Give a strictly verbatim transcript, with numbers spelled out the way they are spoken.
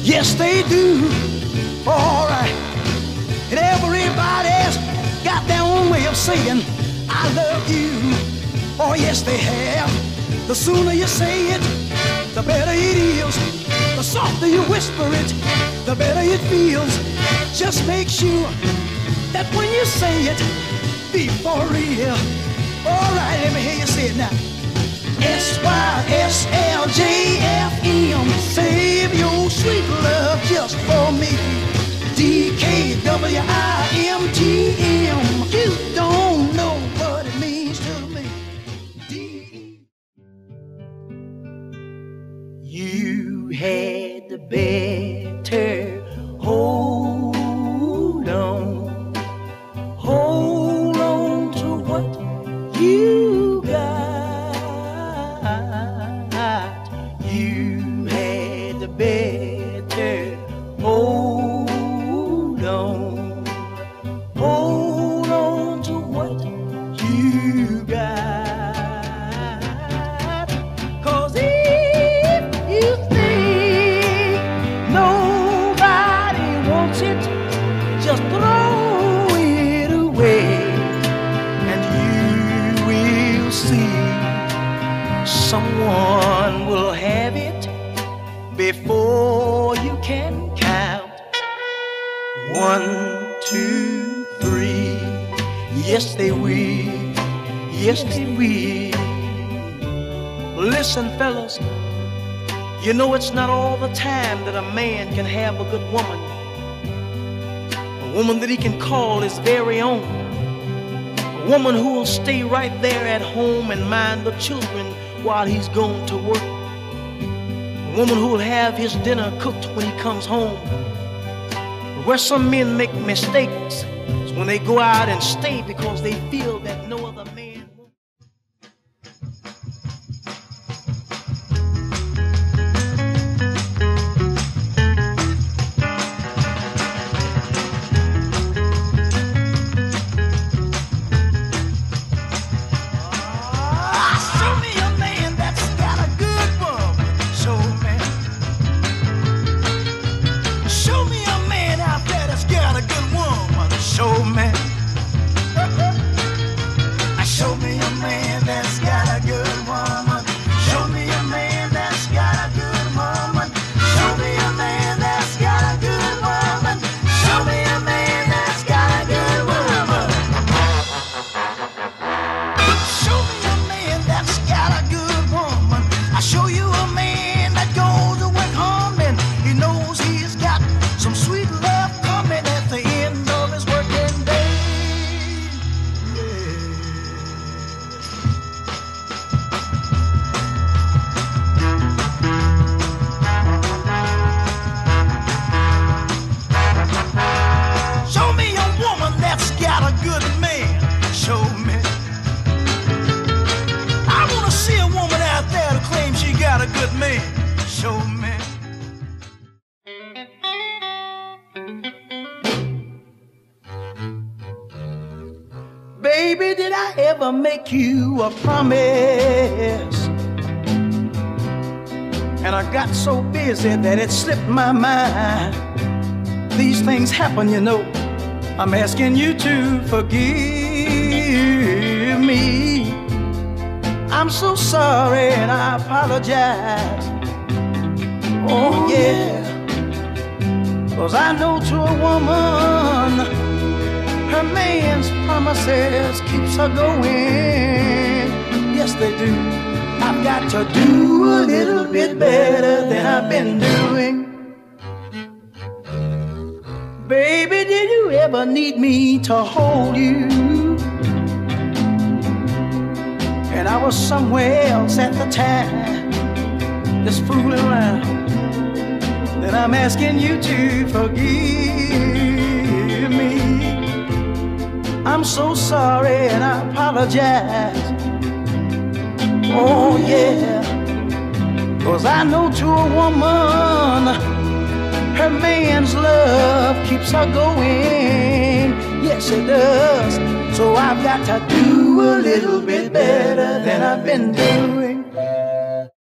Yes, they do. All right. And everybody's got their own way of saying, I love you. Oh, yes, they have. The sooner you say it, the better it is. The softer you whisper it, the better it feels. Just make sure that when you say it, be for real. All right, let me hear you say it now. S Y S L J F M, save your sweet love just for me. D K W I M T M, you don't know what it means to me. D- you had the better hold on, hold on to what you got. You had the better hold on, hold on to what you got. 'Cause if you think nobody wants it, just throw it away, and you will see someone will have it before you can count. One, two, three. Yes, they will. Yes, they will. Listen, fellas, you know it's not all the time that a man can have a good woman, a woman that he can call his very own, a woman who will stay right there at home and mind the children while he's gone to work, a woman who will have his dinner cooked when he comes home. Where some men make mistakes is when they go out and stay because they feel that no other man will. Show me. Show me a man that's got a good woman. Show me a man that's got a good woman. Show me a man that's got a good woman. Show me a man that's got a good woman. Show me a man that's got a good woman. I show you a man that goes to work home and he knows he's got some sweet love coming at the end of his working day. Show me a woman that's got a good man. Show me. I want to see a woman out there to claim she got a good man. Show me. Baby, did I ever make you a promise? And I got so busy that it slipped my mind. These things happen, you know. I'm asking you to forgive me. I'm so sorry and I apologize. Oh yeah, 'cause I know to a woman, her man's promises keeps her going. Yes, they do. I've got to do a little bit better than I've been doing. Baby, did you ever need me to hold you? And I was somewhere else at the time, just fooling around. Then I'm asking you to forgive me. I'm so sorry and I apologize. Oh yeah, 'cause I know to a woman, her man's love keeps her going. Yes, it does. So I've got to do a little bit better than I've been doing.